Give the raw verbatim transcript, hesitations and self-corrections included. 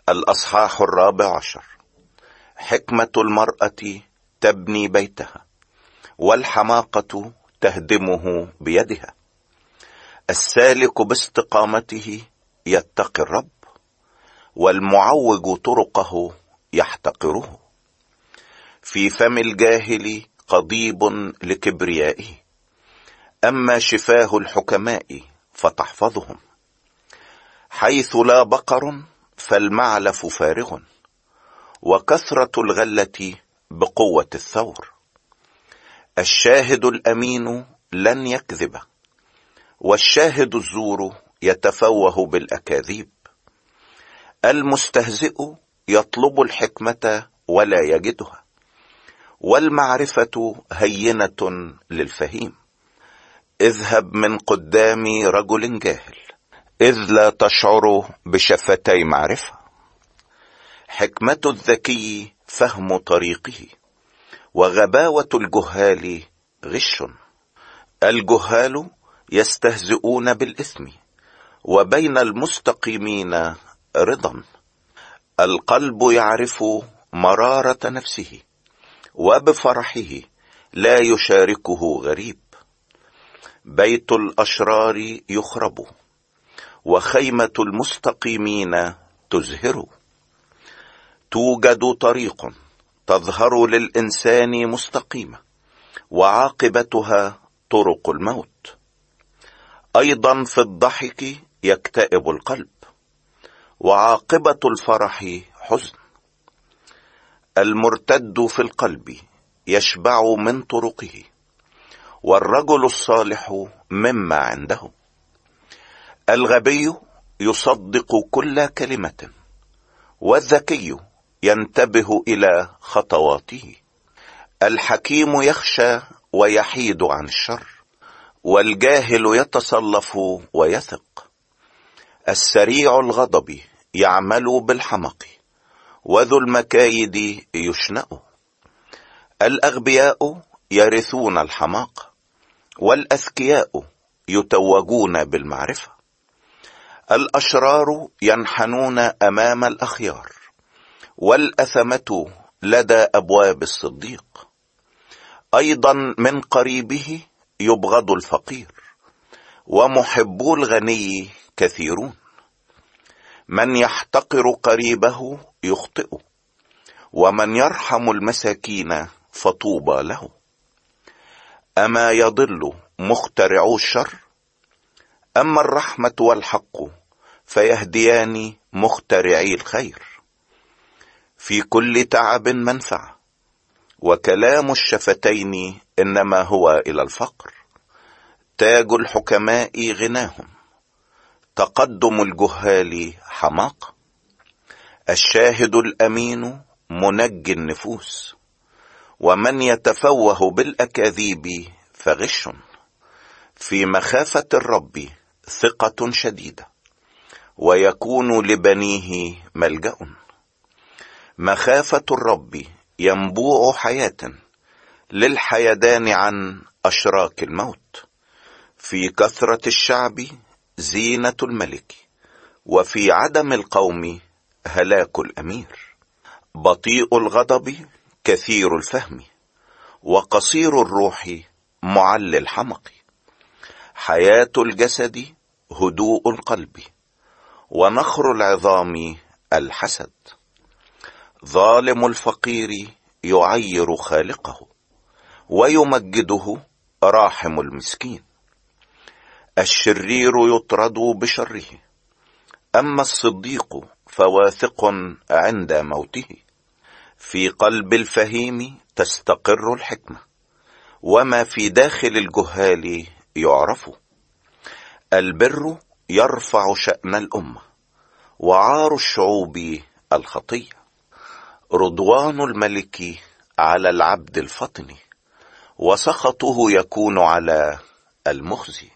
الأصحاح الرابع عشر. حكمة المرأة تبني بيتها، والحماقة تهدمه بيدها. السالك باستقامته يتقي الرب، والمعوج طرقه يحتقره. في فم الجاهل قضيب لكبريائه، أما شفاه الحكماء فتحفظهم. حيث لا بقر فالمعلف فارغ، وكثرة الغلة بقوة الثور. الشاهد الأمين لن يكذب، والشاهد الزور يتفوه بالأكاذيب. المستهزئ يطلب الحكمة ولا يجدها، والمعرفة هينة للفهيم. اذهب من قدام رجل جاهل، إذ لا تشعر بشفتي معرفة. حكمة الذكي فهم طريقه، وغباوة الجهال غش. الجهال يستهزئون بالإثم، وبين المستقيمين رضا. القلب يعرف مرارة نفسه، وبفرحه لا يشاركه غريب. بيت الأشرار يخرب، وخيمة المستقيمين تزهر. توجد طريق تظهر للإنسان مستقيمة، وعاقبتها طرق الموت. أيضا في الضحك يكتئب القلب، وعاقبة الفرح حزن. المرتد في القلب يشبع من طرقه، والرجل الصالح مما عنده. الغبي يصدق كل كلمة، والذكي ينتبه إلى خطواته. الحكيم يخشى ويحيد عن الشر، والجاهل يتصلف ويثق. السريع الغضب يعمل بالحمق، وذو المكايد يشنأ. الأغبياء يرثون الحماقة، والأذكياء يتوجون بالمعرفة. الأشرار ينحنون أمام الأخيار، والأثمة لدى أبواب الصديق. أيضا من قريبه يبغض الفقير، ومحبو الغني كثيرون. من يحتقر قريبه يخطئ، ومن يرحم المساكين فطوبى له. أما يضل مخترعو الشر؟ أما الرحمة والحق فيهديان مخترعي الخير. في كل تعب منفعة، وكلام الشفتين إنما هو إلى الفقر. تاج الحكماء غناهم، تقدم الجهال حماقة. الشاهد الأمين منجي النفوس، ومن يتفوه بالأكاذيب فغش. في مخافة الرب ثقة شديدة، ويكون لبنيه ملجأ. مخافة الرب ينبوع حياة، للحيدان عن أشراك الموت. في كثرة الشعب زينة الملك، وفي عدم القوم هلاك الأمير. بطيء الغضب كثير الفهم، وقصير الروح معل الحمق. حياة الجسد هدوء القلب، ونخر العظام الحسد. ظالم الفقير يعير خالقه، ويمجده راحم المسكين. الشرير يطرد بشره، أما الصديق فواثق عند موته. في قلب الفهيم تستقر الحكمة، وما في داخل الجهال يعرف. البر يرفع شأن الأمة، وعار الشعوب الخطية. رضوان الملك على العبد الفطن، وسخطه يكون على المخزي.